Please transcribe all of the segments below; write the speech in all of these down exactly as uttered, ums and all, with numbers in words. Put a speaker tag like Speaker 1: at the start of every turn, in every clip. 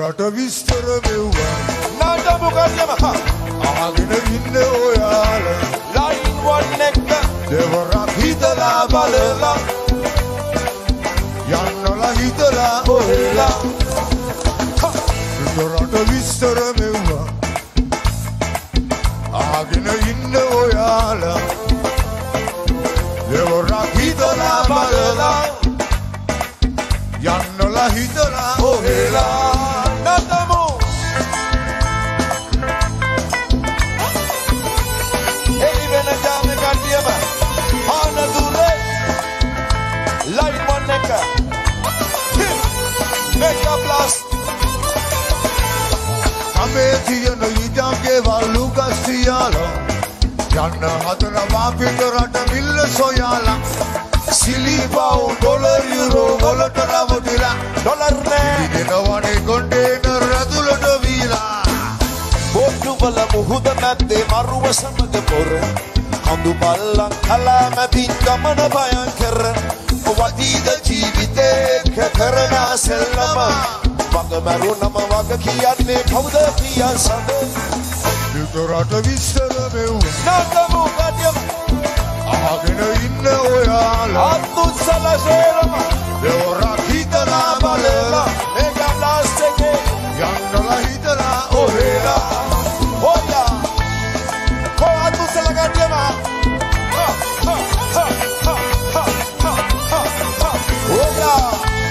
Speaker 1: රට විස්තර මෙව්වා
Speaker 2: නාටමු කන්නම
Speaker 1: අහගෙන ඉන්න ඔයාලා
Speaker 2: ලයින් වන් එක
Speaker 1: දෙවරක් හිතලා බලලා යන්නලා හිතලා ඔහෙලා රට විස්තර මෙව්වා අහගෙන ඉන්න ඔයාලා දෙවරක් හිතලා බලලා යන්නලා හිතලා ඔහෙලා
Speaker 2: නාටමු එයි වෙන ජාම කන්දියම ආන දුරේ ලයින් වන් එක මේක බ්ලාස්ට්
Speaker 1: අමේ තියන ඉඩම්ගේ වලු ගස්තියාලා යන්න හදනවා පිට රට මිල්ල සොයාලා සිලිපව් ඩොලර් යුරෝ වලට රවටිලා
Speaker 2: ඩොලර් නෑ
Speaker 1: දෙනවනේ කොන්ටේනර් ඇතුළට වීලා
Speaker 2: බොට්ටු වල මුහුද නැත්තේ මරුව සමග පොර හඳු බල්ලන් කලාමැතින් ගමන භයංකර වදීද ජීවිතේ කරන සෙල්ලම මග මරුණම වග කියන්නේ කවුද කියන් සඳ
Speaker 1: රට විස්තර මෙව්වා
Speaker 2: නාටමු කඩියම
Speaker 1: අහගෙන ඉන්න ඔයාලා
Speaker 2: අත්තුත්සල ශේරම
Speaker 1: දෙවරක් හිතලා බලලා
Speaker 2: මේක බ්ලාස්ට් එකේ
Speaker 1: යන්නලා හිතලා ඔහෙලා
Speaker 2: ඔයා කො අත්තුත්සල කඩියම ඔයා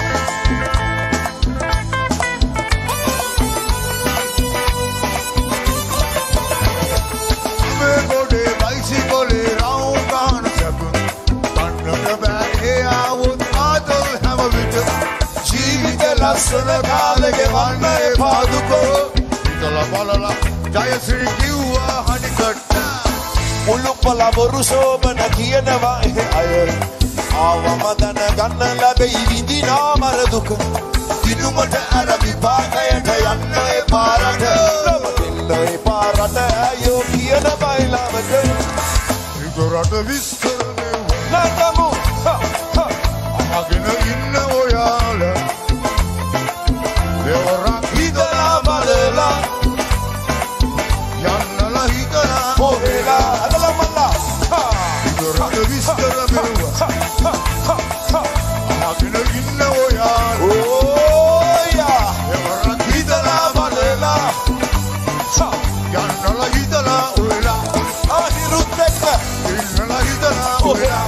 Speaker 1: මේ ගොඩේ බයිසිකලේ රවුම් ගන්න සැපුම් කන්නට බෑ ඒ ආවොත් ආදල් හැම විට ජීවිත ලස්සන කාලෙක වන්න ඒ පාදුකෝ හිතලා බලලා ජයශ්‍රී කිව්වා හනිකට
Speaker 2: මුළු පළවරු සෝබන කියනවා එහෙ අය ආවම දන ගන්න ලැබෙයි විඳිනා මර දුක දිනුමට අර විපාකයට යන්න ඒ පාරට දෙන්න ඒ පාරට අයෝ කියන බයිලාමට
Speaker 1: රට විස්තර මෙව්වා
Speaker 2: නාටමු
Speaker 1: අහගෙන ඉන්න ඔයාලා දෙවරක්
Speaker 2: හිතලා බලලා
Speaker 1: යන්නලා හිතලා
Speaker 2: ඔහෙලා අදලා මල්ලා
Speaker 1: රට විස්තර මෙව්වා අහගෙන ඉන්න ඔයාලා
Speaker 2: ඕයා
Speaker 1: දෙවරක් හිතලා බලලා යන්නලා හිතලා ඔහෙලා
Speaker 2: අහිරුත් එක්ක
Speaker 1: ඉන්නලා හිතලා ඔහෙලා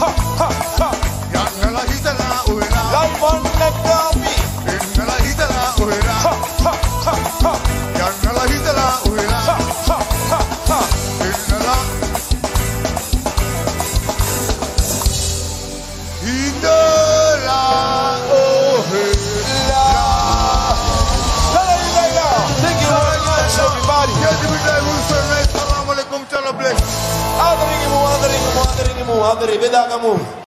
Speaker 1: යන්නලා හිතලා ඔහෙලා
Speaker 2: ලයිවන් නැක්කාමි
Speaker 1: ඉන්නලා හිතලා ඔහෙලා යන්නලා හිතලා ඔහෙලා ඉන්නලා හිතලා ඔහෙලා
Speaker 2: Thank you very much, everybody.
Speaker 1: Assalamu alaikum, chala bless.
Speaker 2: Adringimu, adringimu, adringimu, adri, bedagamu.